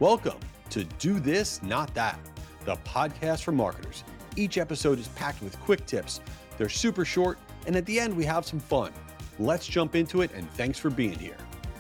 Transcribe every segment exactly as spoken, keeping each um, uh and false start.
Welcome to Do This, Not That, the podcast for marketers. Each episode is packed with quick tips. They're super short, and at the end, we have some fun. Let's jump into it, and thanks for being here.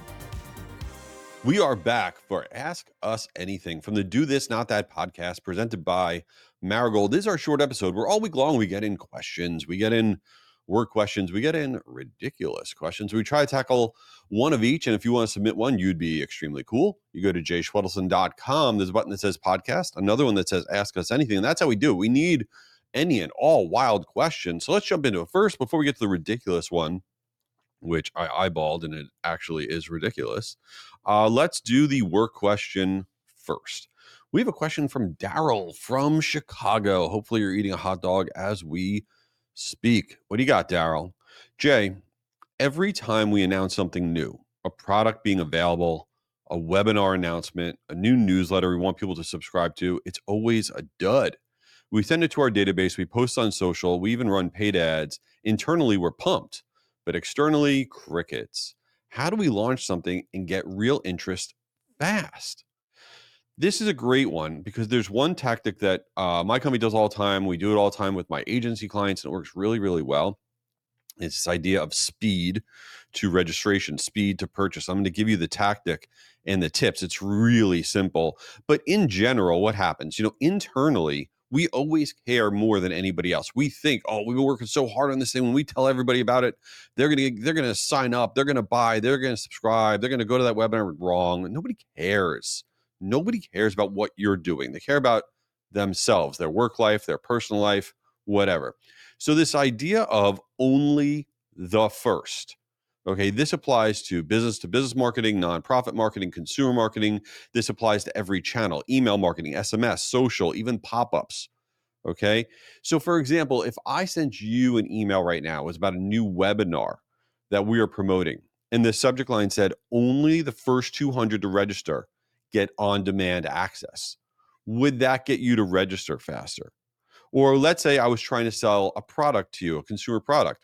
We are back for Ask Us Anything from the Do This, Not That podcast presented by Marigold. This is our short episode where all week long we get in questions, we get in work questions, we get in ridiculous questions. We try to tackle one of each, and if you want to submit one, you'd be extremely cool. You go to jay schwedelson dot com. There's a button that says podcast, another one that says Ask Us Anything, and that's how we do it. We need any and all wild questions. So let's jump into it. First, before we get to the ridiculous one, which I eyeballed, and it actually is ridiculous. Uh, let's do the work question first. We have a question from Daryl from Chicago. Hopefully you're eating a hot dog as we speak. What do you got, Daryl? Jay, every time we announce something new, a product being available, a webinar announcement, a new newsletter we want people to subscribe to, it's always a dud. We send it to our database, we post on social, we even run paid ads. Internally, we're pumped, but externally, crickets. How do we launch something and get real interest fast? This is a great one because there's one tactic that uh, my company does all the time. We do it all the time with my agency clients, and it works really, really well. It's this idea of speed to registration, speed to purchase. I'm going to give you the tactic and the tips. It's really simple. But in general, what happens? You know, internally, we always care more than anybody else. We think, oh, we've been working so hard on this thing. When we tell everybody about it, they're gonna they're gonna sign up, they're gonna buy, they're gonna subscribe, they're gonna go to that webinar. Wrong. Nobody cares. Nobody cares about what you're doing. They care about themselves, their work life, their personal life, whatever. So this idea of only the first. Okay, this applies to business to business marketing, nonprofit marketing, consumer marketing. This applies to every channel, email marketing, S M S, social, even pop-ups. Okay, so for example, if I sent you an email right now, it was about a new webinar that we are promoting, and the subject line said, only the first two hundred to register get on-demand access. Would that get you to register faster? Or let's say I was trying to sell a product to you, a consumer product,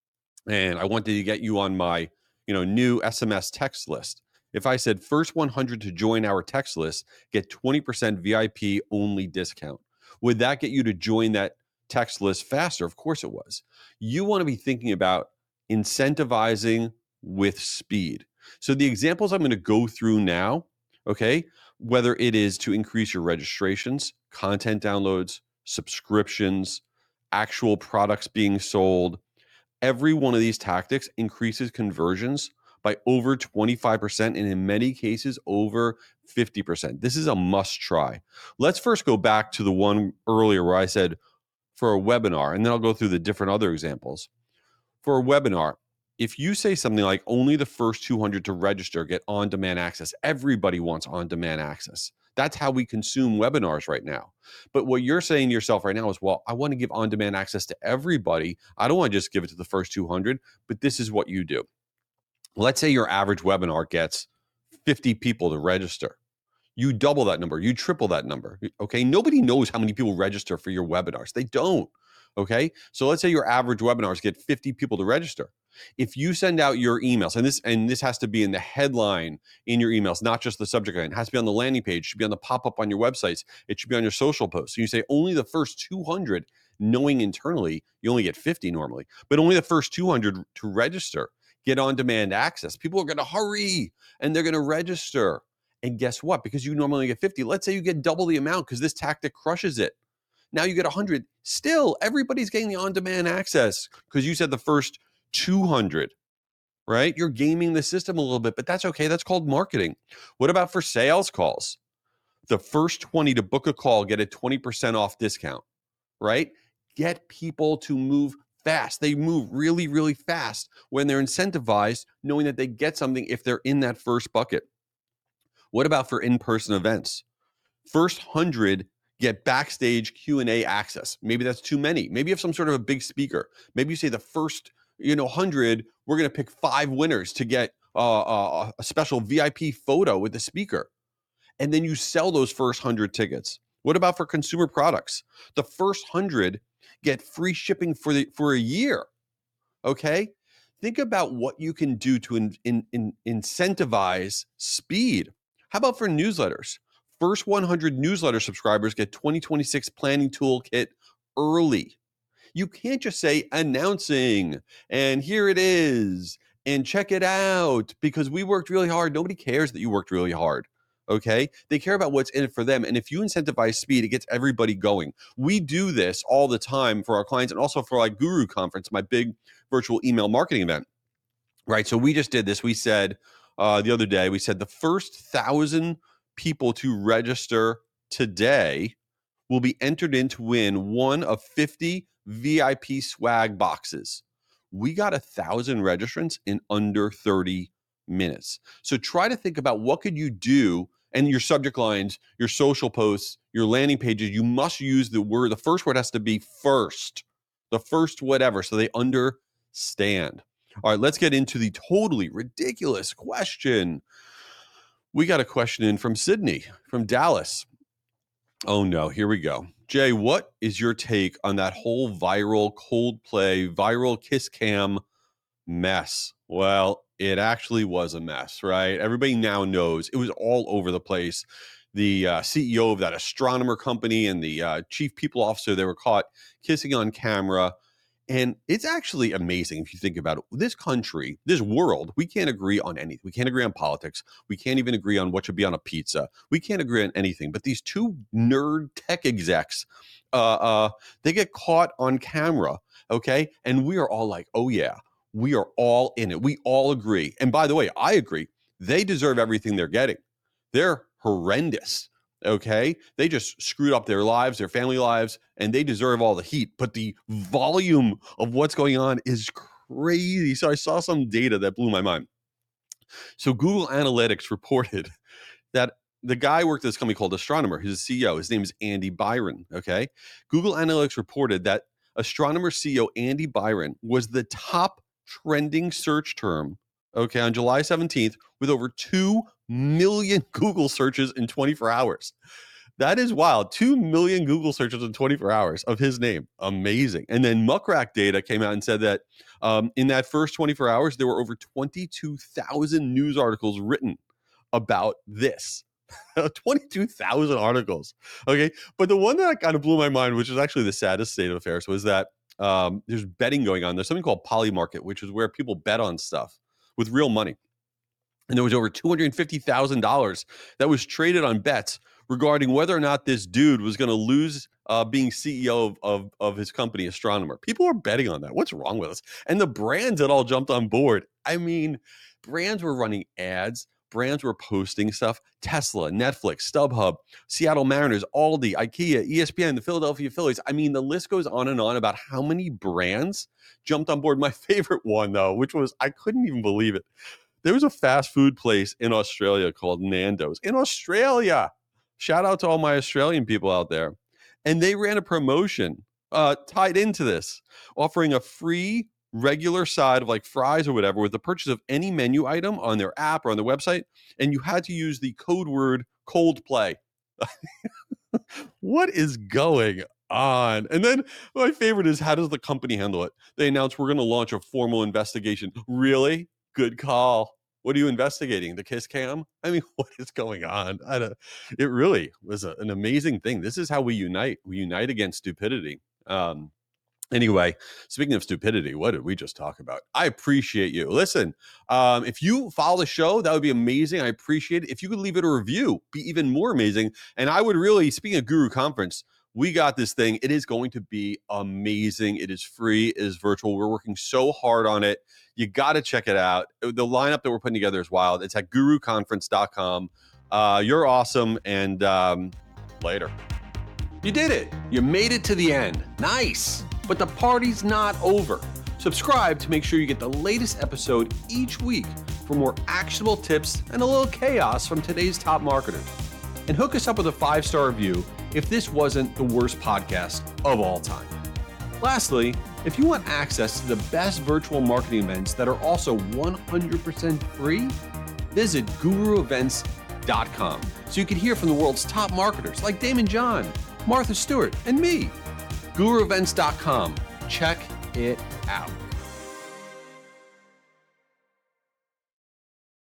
and I wanted to get you on my, you know, new S M S text list. If I said first one hundred to join our text list, get twenty percent V I P only discount. Would that get you to join that text list faster? Of course it was. You want to be thinking about incentivizing with speed. So the examples I'm going to go through now, okay, whether it is to increase your registrations, content downloads, subscriptions, actual products being sold, every one of these tactics increases conversions by over twenty-five percent and in many cases over fifty percent. This is a must try. Let's first go back to the one earlier where I said for a webinar, and then I'll go through the different other examples. For a webinar, if you say something like only the first two hundred to register get on-demand access, everybody wants on-demand access. That's how we consume webinars right now. But what you're saying to yourself right now is, well, I want to give on-demand access to everybody. I don't want to just give it to the first two hundred, but this is what you do. Let's say your average webinar gets fifty people to register. You double that number, you triple that number, okay? Nobody knows how many people register for your webinars. They don't, okay? So let's say your average webinars get fifty people to register. If you send out your emails, and this and this has to be in the headline in your emails, not just the subject line. It has to be on the landing page. It should be on the pop-up on your websites. It should be on your social posts. So you say only the first two hundred, knowing internally you only get fifty normally, but only the first two hundred to register get on-demand access. People are going to hurry, and they're going to register. And guess what? Because you normally get fifty, let's say you get double the amount because this tactic crushes it. Now you get one hundred. Still, everybody's getting the on-demand access because you said the first two hundred, right? You're gaming the system a little bit, but that's okay. That's called marketing. What about for sales calls? The first twenty to book a call get a twenty percent off discount, right? Get people to move fast. They move really, really fast when they're incentivized, knowing that they get something if they're in that first bucket. What about for in-person events? First one hundred get backstage Q and A access. Maybe that's too many. Maybe you have some sort of a big speaker. Maybe you say the first, you know, one hundred, we're going to pick five winners to get uh, uh, a special V I P photo with the speaker. And then you sell those first one hundred tickets. What about for consumer products? The first one hundred get free shipping for the for a year. Okay? Think about what you can do to in, in, in incentivize speed. How about for newsletters? First one hundred newsletter subscribers get twenty twenty-six planning toolkit early. You can't just say announcing and here it is and check it out because we worked really hard. Nobody cares that you worked really hard. Okay. They care about what's in it for them. And if you incentivize speed, it gets everybody going. We do this all the time for our clients and also for like Guru Conference, my big virtual email marketing event. Right. So we just did this. We said uh, the other day, we said the first thousand people to register today will be entered in to win one of fifty V I P swag boxes. We got a thousand registrants in under thirty minutes. So try to think about what could you do and your subject lines, your social posts, your landing pages. You must use the word. The first word has to be first, the first whatever, so they understand. All right, let's get into the totally ridiculous question. We got a question in from Sydney, from Dallas. Oh no, here we go. Jay, what is your take on that whole viral Coldplay, viral kiss cam mess? Well, it actually was a mess, right? Everybody now knows it was all over the place. The uh, C E O of that astronomer company and the uh, chief people officer, they were caught kissing on camera. And it's actually amazing if you think about it. This country, this world, we can't agree on anything. We can't agree on politics. We can't even agree on what should be on a pizza. We can't agree on anything. But these two nerd tech execs, uh, uh, they get caught on camera, okay? And we are all like, oh yeah, we are all in it. We all agree. And by the way, I agree. They deserve everything they're getting. They're horrendous. Okay, they just screwed up their lives, their family lives, and they deserve all the heat. But the volume of what's going on is crazy. So I saw some data that blew my mind. So Google Analytics reported that the guy worked at this company called Astronomer. He's a C E O. His name is Andy Byron. Okay, Google Analytics reported that Astronomer C E O Andy Byron was the top trending search term, okay, on July seventeenth with over two million Google searches in twenty-four hours. That is wild. two million Google searches in twenty-four hours of his name. Amazing. And then Muckrack data came out and said that um, in that first twenty-four hours, there were over twenty-two thousand news articles written about this. twenty-two thousand articles. Okay. But the one that kind of blew my mind, which is actually the saddest state of affairs, was that um, there's betting going on. There's something called Polymarket, which is where people bet on stuff with real money. And there was over two hundred fifty thousand dollars that was traded on bets regarding whether or not this dude was going to lose uh, being C E O of, of, of his company, Astronomer. People are betting on that. What's wrong with us? And the brands that all jumped on board. I mean, brands were running ads. Brands were posting stuff. Tesla, Netflix, StubHub, Seattle Mariners, Aldi, IKEA, E S P N, the Philadelphia Phillies. I mean, the list goes on and on about how many brands jumped on board. My favorite one, though, which was, I couldn't even believe it. There was a fast food place in Australia called Nando's. In Australia. Shout out to all my Australian people out there. And they ran a promotion uh, tied into this, offering a free regular side of like fries or whatever with the purchase of any menu item on their app or on their website. And you had to use the code word Coldplay. What is going on? And then my favorite is, how does the company handle it? They announced, we're going to launch a formal investigation. Really? Good call. What are you investigating? The kiss cam? I mean, what is going on? I don't, it really was a, an amazing thing. This is how we unite. We unite against stupidity. Um, anyway, speaking of stupidity, what did we just talk about? I appreciate you. Listen, um, if you follow the show, that would be amazing. I appreciate it. If you could leave it a review, be even more amazing. And I would really, speaking of Guru Conference, we got this thing. It is going to be amazing. It is free. It is virtual. We're working so hard on it. You got to check it out. The lineup that we're putting together is wild. It's at guru conference dot com. Uh, you're awesome. And um, later. You did it. You made it to the end. Nice. But the party's not over. Subscribe to make sure you get the latest episode each week for more actionable tips and a little chaos from today's top marketers. And hook us up with a five-star review if this wasn't the worst podcast of all time. Lastly, if you want access to the best virtual marketing events that are also one hundred percent free, visit guru events dot com so you can hear from the world's top marketers like Damon John, Martha Stewart, and me. guru events dot com. Check it out.